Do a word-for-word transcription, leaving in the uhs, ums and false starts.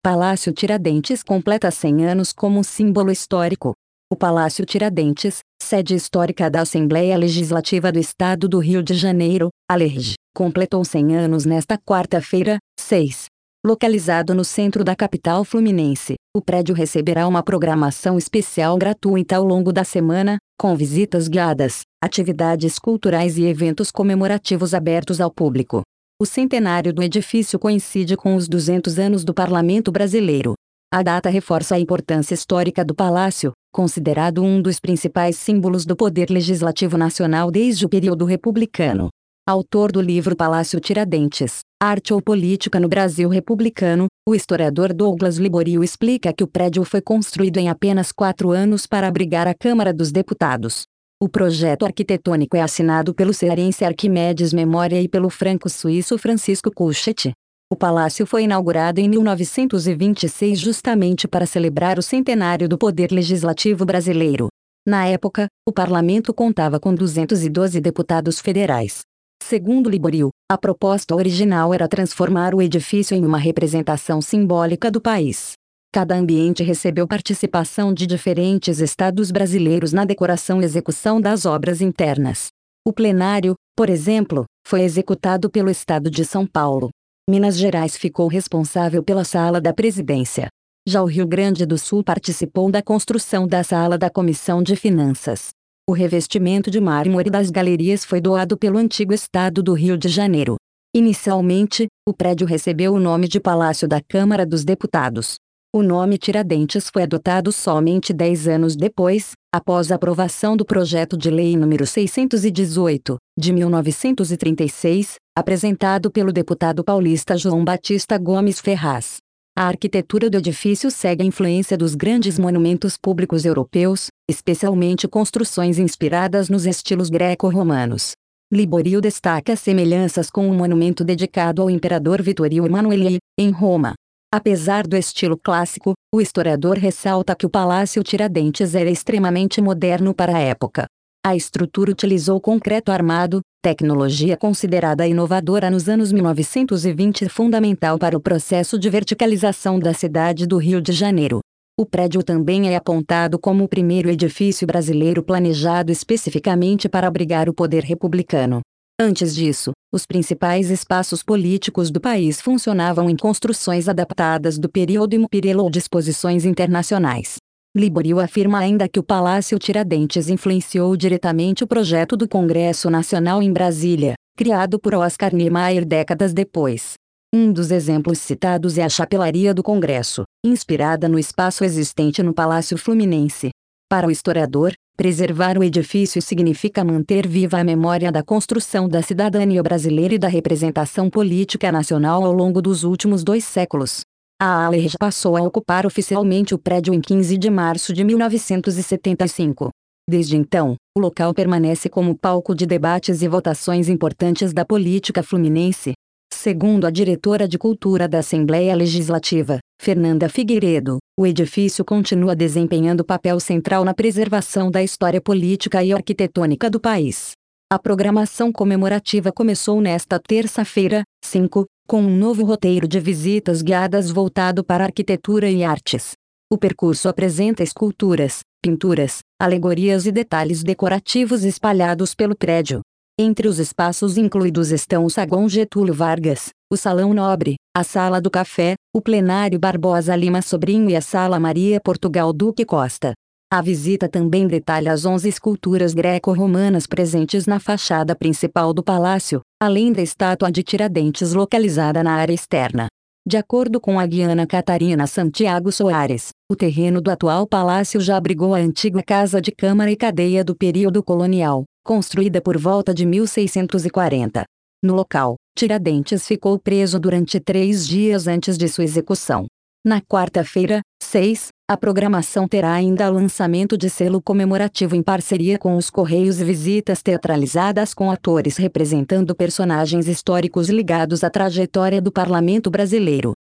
Palácio Tiradentes completa cem anos como símbolo histórico. O Palácio Tiradentes, sede histórica da Assembleia Legislativa do Estado do Rio de Janeiro, ALERJ, completou cem anos nesta quarta-feira, seis. Localizado no centro da capital fluminense, o prédio receberá uma programação especial gratuita ao longo da semana, com visitas guiadas, atividades culturais e eventos comemorativos abertos ao público. O centenário do edifício coincide com os duzentos anos do Parlamento Brasileiro. A data reforça a importância histórica do palácio, considerado um dos principais símbolos do poder legislativo nacional desde o período republicano. Autor do livro Palácio Tiradentes, Arte ou Política no Brasil Republicano, o historiador Douglas Liborio explica que o prédio foi construído em apenas quatro anos para abrigar a Câmara dos Deputados. O projeto arquitetônico é assinado pelo cearense Arquimedes Memória e pelo franco-suíço Francisco Couchet. O palácio foi inaugurado em mil novecentos e vinte e seis justamente para celebrar o centenário do Poder Legislativo brasileiro. Na época, o parlamento contava com duzentos e doze deputados federais. Segundo Liborio, a proposta original era transformar o edifício em uma representação simbólica do país. Cada ambiente recebeu participação de diferentes estados brasileiros na decoração e execução das obras internas. O plenário, por exemplo, foi executado pelo estado de São Paulo. Minas Gerais ficou responsável pela Sala da Presidência. Já o Rio Grande do Sul participou da construção da Sala da Comissão de Finanças. O revestimento de mármore das galerias foi doado pelo antigo estado do Rio de Janeiro. Inicialmente, o prédio recebeu o nome de Palácio da Câmara dos Deputados. O nome Tiradentes foi adotado somente dez anos depois, após a aprovação do projeto de lei número seiscentos e dezoito, de mil novecentos e trinta e seis, apresentado pelo deputado paulista João Batista Gomes Ferraz. A arquitetura do edifício segue a influência dos grandes monumentos públicos europeus, especialmente construções inspiradas nos estilos greco-romanos. Liborio destaca semelhanças com o monumento dedicado ao imperador Vittorio Emanuele, em Roma. Apesar do estilo clássico, o historiador ressalta que o Palácio Tiradentes era extremamente moderno para a época. A estrutura utilizou concreto armado, tecnologia considerada inovadora nos anos mil novecentos e vinte e fundamental para o processo de verticalização da cidade do Rio de Janeiro. O prédio também é apontado como o primeiro edifício brasileiro planejado especificamente para abrigar o poder republicano. Antes disso, os principais espaços políticos do país funcionavam em construções adaptadas do período imperial ou disposições internacionais. Liborio afirma ainda que o Palácio Tiradentes influenciou diretamente o projeto do Congresso Nacional em Brasília, criado por Oscar Niemeyer décadas depois. Um dos exemplos citados é a Chapelaria do Congresso, inspirada no espaço existente no Palácio Fluminense. Para o historiador, preservar o edifício significa manter viva a memória da construção da cidadania brasileira e da representação política nacional ao longo dos últimos dois séculos. A ALERJ passou a ocupar oficialmente o prédio em quinze de março de mil novecentos e setenta e cinco. Desde então, o local permanece como palco de debates e votações importantes da política fluminense. Segundo a diretora de Cultura da Assembleia Legislativa, Fernanda Figueiredo, o edifício continua desempenhando papel central na preservação da história política e arquitetônica do país. A programação comemorativa começou nesta terça-feira, cinco, com um novo roteiro de visitas guiadas voltado para arquitetura e artes. O percurso apresenta esculturas, pinturas, alegorias e detalhes decorativos espalhados pelo prédio. Entre os espaços incluídos estão o Saguão Getúlio Vargas, o Salão Nobre, a Sala do Café, o Plenário Barbosa Lima Sobrinho e a Sala Maria Portugal Duque Costa. A visita também detalha as onze esculturas greco-romanas presentes na fachada principal do palácio, além da estátua de Tiradentes localizada na área externa. De acordo com a guiana Catarina Santiago Soares, o terreno do atual palácio já abrigou a antiga Casa de Câmara e Cadeia do período colonial, construída por volta de mil seiscentos e quarenta. No local, Tiradentes ficou preso durante três dias antes de sua execução. Na quarta-feira, seis, a programação terá ainda o lançamento de selo comemorativo em parceria com os Correios e visitas teatralizadas com atores representando personagens históricos ligados à trajetória do parlamento brasileiro.